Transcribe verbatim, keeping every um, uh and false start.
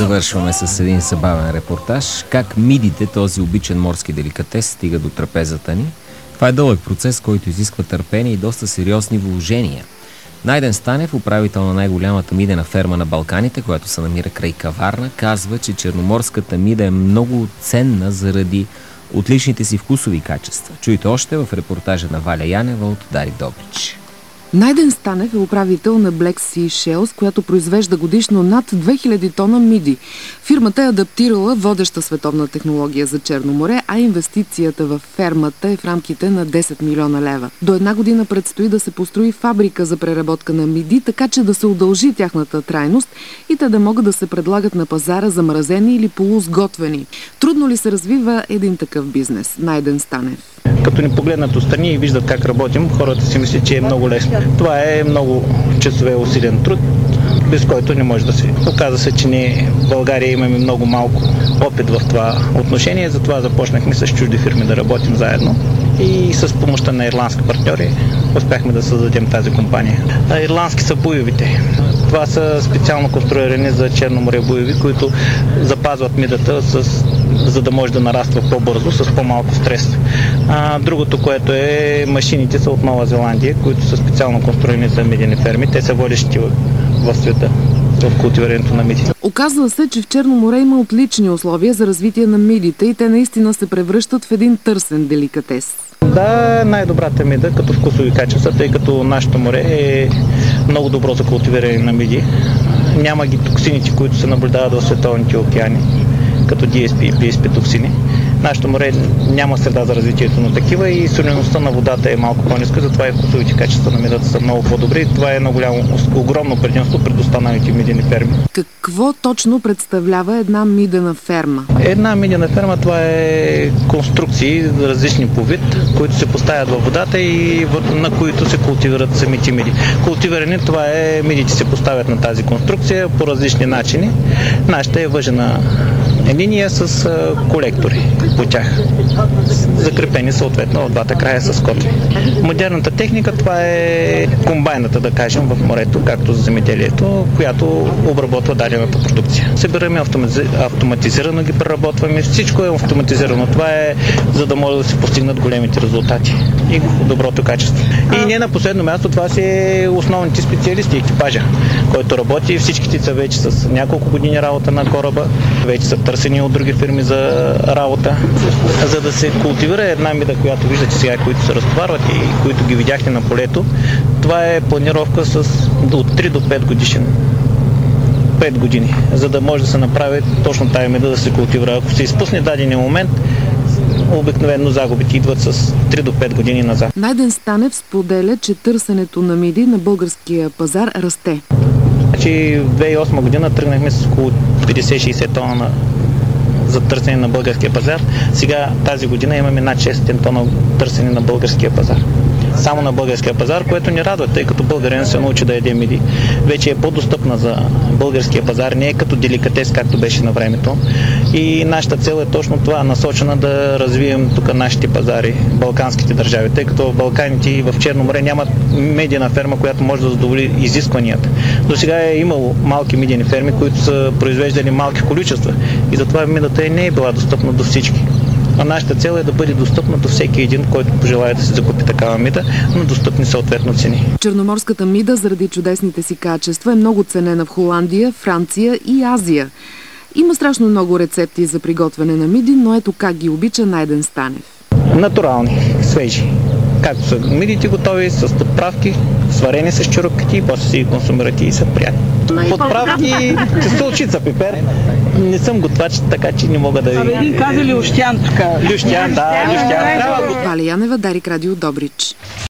завършваме с един забавен репортаж. Как мидите, този обичен морски деликатес, стига до трапезата ни. Това е дълъг процес, който изисква търпение и доста сериозни вложения. Найден Станев, управител на най-голямата мидена ферма на Балканите, която се намира край Каварна, казва, че черноморската мида е много ценна заради отличните си вкусови качества. Чуйте още в репортажа на Валя Янева от Дарик Добрич. Найден Станев е управител на Black Sea Shells, която произвежда годишно над две хиляди тона миди. Фирмата е адаптирала водеща световна технология за Черно море, а инвестицията в фермата е в рамките на десет милиона лева. До една година предстои да се построи фабрика за преработка на миди, така че да се удължи тяхната трайност и те да могат да се предлагат на пазара замразени или полусготвени. Трудно ли се развива един такъв бизнес? Найден Станев. Като ни погледнат отстрани и виждат как работим, хората си мислят, че е много лесно. Това е много часове усилен труд, без който не може да се. Оказа се, че ние в България имаме много малко опит в това отношение, затова започнахме с чужди фирми да работим заедно и с помощта на ирландски партньори успяхме да създадем тази компания. А ирландски са буйовите. Това са специално конструирани за Черно море буйови, които запазват мидата, с, за да може да нараства по-бързо, с по-малко стрес. А, другото, което е, машините са от Нова Зеландия, които са специално конструирани за мидени ферми. Те са водещи в, в света в култивирането на миди. Оказва се, че в Черно море има отлични условия за развитие на мидите и те наистина се превръщат в един търсен деликатес. Да, най-добрата мида като вкусови качества, тъй като нашето море е много добро за култивиране на миди. Няма ги токсините, които се наблюдават в световните океани, като Ди Ес Пи и Пи Ес Пи токсини. Нашето море няма среда за развитието на такива и солеността на водата е малко по-ниска, затова и вкусовите качества на мидата са много по-добри. Това е едно голямо, огромно предимство пред останалите мидени ферми. Какво точно представлява една мидена ферма? Една мидена ферма, това е конструкции различни по вид, които се поставят във водата и на които се култивират самите миди. Култивиране, това е, мидите се поставят на тази конструкция по различни начини. Нашата е въжена линия с колектори по тях, закрепени съответно от двата края с котви. Модерната техника, това е комбайната, да кажем, в морето, както за земеделието, която обработва дадената продукция. Събираме автоматизирано, ги преработваме, всичко е автоматизирано. Това е за да може да се постигнат големите резултати и доброто качество. И не на последно място, това си е основните специалисти, екипажа, който работи. Всичките са вече с няколко години работа на кораба, вече са търсени от други фирми за работа. За да се култивира една мида, която виждате сега, които се разтоварват и които ги видяхте на полето, това е планировка с от три до пет годишен. пет години, за да може да се направи точно тая мида да се култивира. Ако се изпусне дадения момент, обикновено загубите идват с три до пет години назад. Найден Станев споделя, че търсенето на миди на българския пазар расте. Значи в две хиляди и осма година тръгнахме с около петдесет-шейсет тона на за търсене на българския пазар. Сега тази година имаме над шестстотин тона търсене на българския пазар. Само на българския пазар, което ни радва, тъй като българин се научи да яде миди. Вече е по-достъпна за българския пазар, не е като деликатес, както беше на времето. И нашата цел е точно това, насочена да развием тук нашите пазари, балканските държави, тъй като в Балканите и в Черно море нямат медийна ферма, която може да задоволи изискванията. До сега е имало малки медийни ферми, които са произвеждали малки количества и затова мидата не е била достъпна до всички. А нашата цел е да бъде достъпна до всеки един, който пожелае да си закупи такава мида, но достъпни съответно цени. Черноморската мида заради чудесните си качества е много ценена в Холандия, Франция и Азия. Има страшно много рецепти за приготвяне на миди, но ето как ги обича Найден Станев. Натурални, свежи. Както са мидите готови, с подправки, сварени с чурупките и после си ги консумирате и са приятни. Подправки, чесълчица, пипер. Не съм готвач, така че не мога да ви... Абе, един каза Лющян тук. Лющян, да, Лющян. Валя Янева, Дарик Радио Добрич.